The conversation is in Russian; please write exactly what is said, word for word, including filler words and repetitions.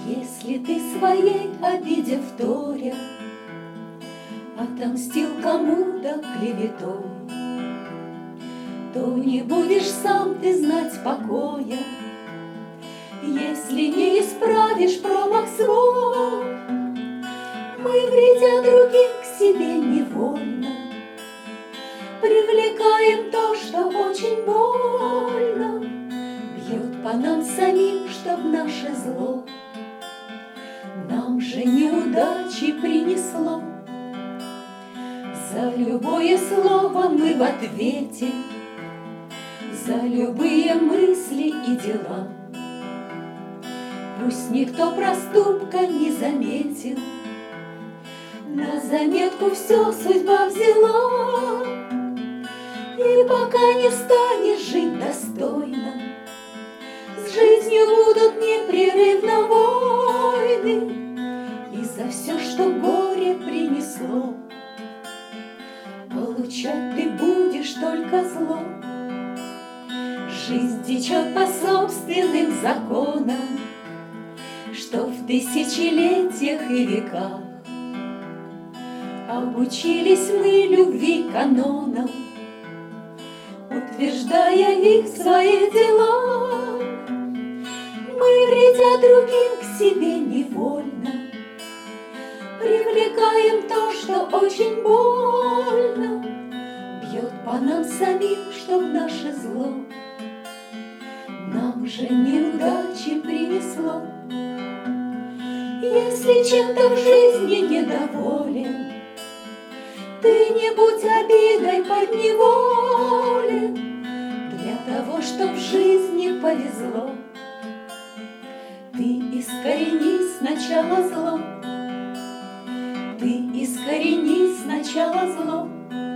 Если ты своей обиде вторя отомстил кому-то клеветой, то не будешь сам ты знать покоя, если не исправишь промах свой. Мы, вредя другим, к себе невольно привлекаем то, что очень больно, бьет по нам самим, чтоб наше зло нам же неудачи принесло. За любое слово мы в ответе, за любые мысли и дела. Пусть никто проступка не заметил, на заметку все судьба взяла. И пока не станешь жить достойно, с жизнью будут непрерывно войны, и за все, что горе принесло, получать ты будешь только зло. Жизнь течет по собственным законам, что в тысячелетиях и веках обучились мы любви канонам, утверждая их в своих делах. Мы, вредя другим, к себе невольно привлекаем то, что очень больно, бьет по нам самим, чтоб наше зло нам же неудачи принесло. Если чем-то в жизни недоволен, ты не будь обидой подневолен. Для того, чтоб в жизни повезло, ты искорени сначала зло, ты искорени сначала зло.